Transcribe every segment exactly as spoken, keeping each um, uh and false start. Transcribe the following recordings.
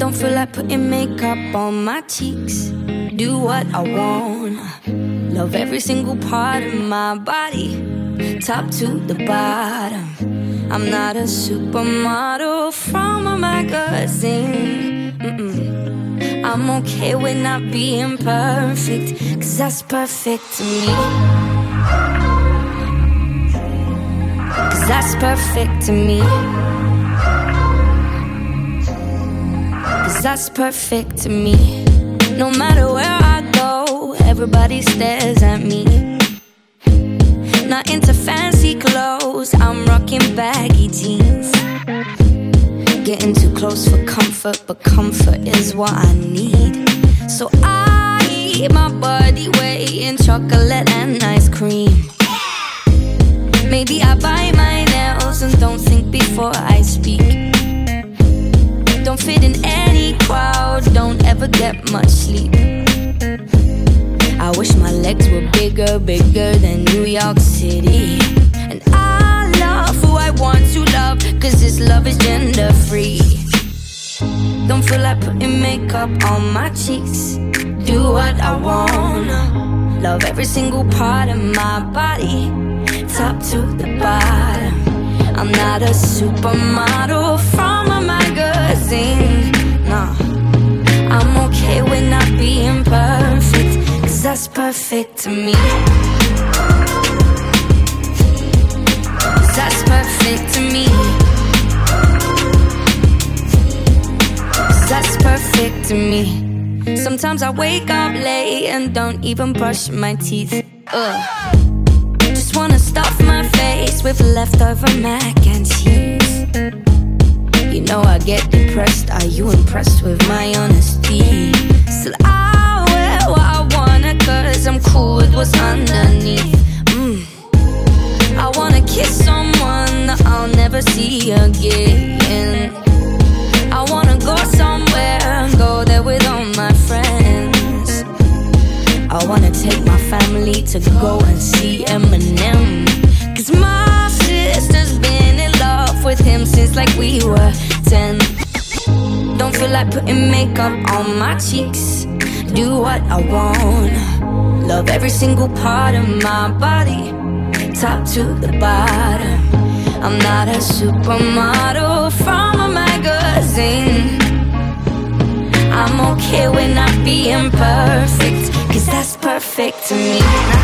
Don't feel like putting makeup on my cheeks. Do what I want. Love every single part of my body, top to the bottom. I'm not a supermodel from a magazine. Mm-mm. I'm okay with not being perfect, cause that's perfect to me. Cause that's perfect to me. Cause that's perfect to me. No matter where I go, everybody stares at me. Not into fancy clothes, I'm rocking baggy jeans. Getting too close for comfort, but comfort is what I need. So I eat my body weight in chocolate and ice cream. Maybe I bite my nails and don't think before I speak. Don't fit in any crowd, don't ever get much sleep. I wish my legs were bigger, bigger than New York City. And I love who I want to love, cause this love is gender free. Don't feel like putting makeup on my cheeks. Do what I wanna. Love every single part of my body, top to the bottom. I'm not a supermodel from a magazine. No, I'm okay with not being perfect, cause that's perfect to me. Cause that's perfect to me. Cause that's perfect to me. Sometimes I wake up late and don't even brush my teeth. Ugh. Just wanna stuff my face with leftover mac and cheese. You know I get depressed, are you impressed with my honesty? Still I wear what I wanna, cause I'm cool with what's underneath. mm. I wanna kiss someone that I'll never see again. I wanna go somewhere and go there with all my friends. I wanna take my family to go and see Eminem, cause my sister's been in love with him since like we were ten. Don't feel like putting makeup on my cheeks. Do what I want. Love every single part of my body, top to the bottom. I'm not a supermodel from a magazine. I'm okay with not being perfect, cause that's perfect to me.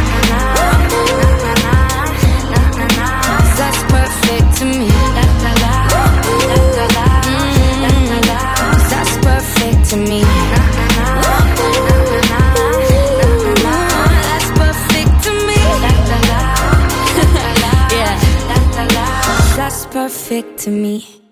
Cause that's perfect to me. Cause that's perfect to me. That's perfect to me. Yeah, that's perfect to me.